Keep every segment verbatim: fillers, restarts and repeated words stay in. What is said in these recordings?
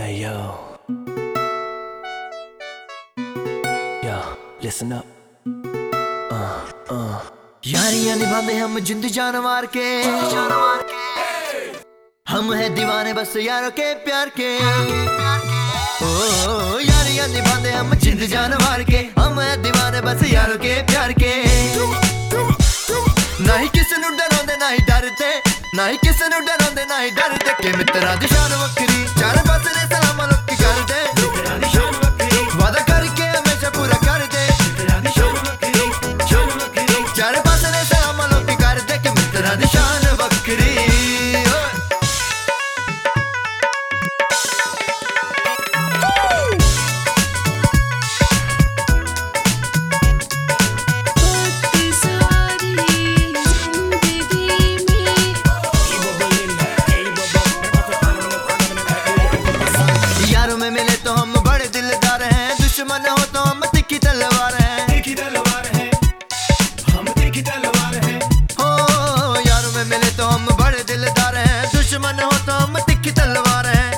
Hey yo, yo, listen up. Uh, uh. Yaariyan निभाते हम जिंद जान मार के, हम है दीवाने बस यारों के प्यार के। ओ यारियां निभाते हम जिंद जान मार के, हम है दीवाने बस यारों के प्यार के। ना ही किसी नू डरांदे ना ही डरते, ना ही किसी नू डरांदे ना ही डरते के मित्रा दी शान वक्री चार पासे ने सलाम लोकी कर दे। वादा करके हमेशा पूरा कर दे, चार पासे ने सलाम लोकी कर दे के मित्रा दी शान वक्री। मिले तो हम बड़े दिलदार हैं, दुश्मन हो तो हम तिखी तलवार हैं। तिखी तलवार है, हम तिखी तलवार हैं। हो यारों में मिले तो हम बड़े दिलदार हैं, दुश्मन हो तो हम तिखी तलवार हैं।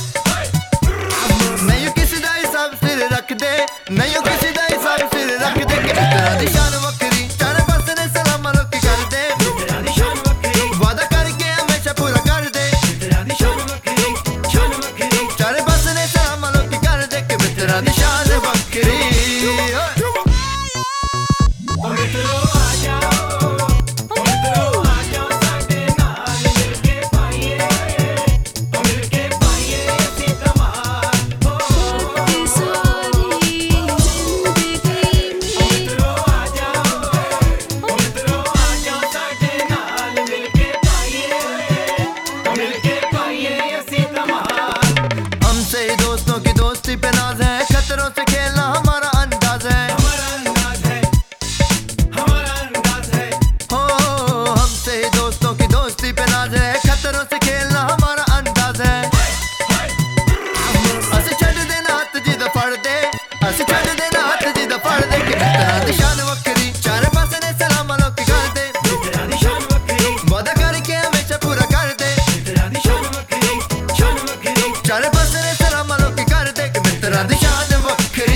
नहीं किसी दा हिसाब सिर रख दे, नहीं किसी दा हिसाब सिर रख दे कि मित्रा दी शान वक्री चार पासे ने सलाम लोकी कर दे। वादा करके हमेशा पूरा कर दे, चार पासे ने सलाम लोकी कर दे कि मित्रा दी शान वक्री। दोस्तों की दोस्ती पे नाज है, खतरों से खेलना हमारा अंदाज है। हमारा अंदाज है, हमारा अंदाज है। हो हमसे ही दोस्तों की दोस्ती पे नाज है, खतरों से खेलना हमारा अंदाज है। अस छड़ देना हाथ जिदा फड़ दे, अस छड़ देना हाथ जिदा फड़ दे कि मित्रा दी शान वक्री चार पासे ने सलाम लोकी कर दे। वादा करके हमेशा पूरा कर दे, चार पासे ने सलाम लोकी कर दे कि मित्रा दी शान वक्री।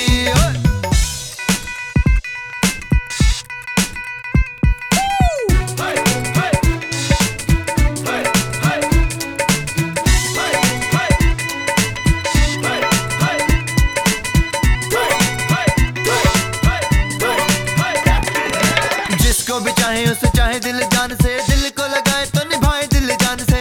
जिसको भी चाहे उसे चाहे दिल जान से, दिल को लगाए तो निभाए दिल जान से।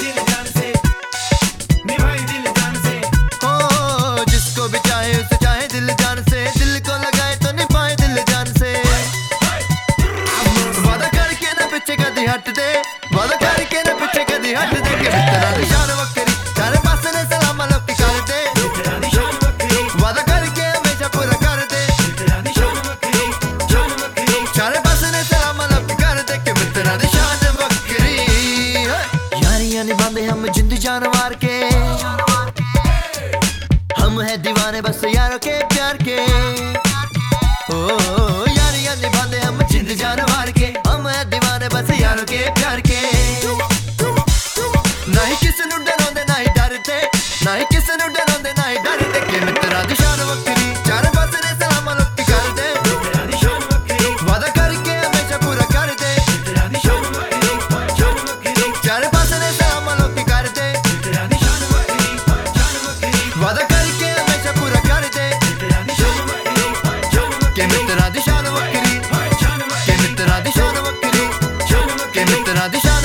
हो जिसको भी चाहे उसे चाहे दिल जान से, दिल को लगाए तो निभाए दिल जान से। वादा करके ना पीछे कदी हट दे, वादा करके ना पीछे कदी हट दे कि मित्रा दी शान वक्री चार पासे ने सलाम लोकी कर दे। वादा करके हमेशा पूरा कर दे, चार पासे ने सलाम लोकी कर दे कि मित्रा दी शान वक्री। यारियां निभाते हम जिंद जान मार के, हम है दीवाने बस यारों के प्यार के। ओ यारियां निभाते हम जिंद जान मार के, हम है दीवाने बस यारों के प्यार के। ना ही किसी नू डरांदे ना ही डरते, ना ही किसी नू डरांदे ना ही डरते कि मित्रा दी शान वक्री चार पासे ने सलाम लोकी कर दे। वादा करके हमेशा पूरा कर दे, चार पासे ने सलाम लोकी कर दे। वादा करके हमेशा पूरा कर दे कि मित्रा दी शान वक्री, कि मित्रा दी शान वक्री, कि मित्रा दी शान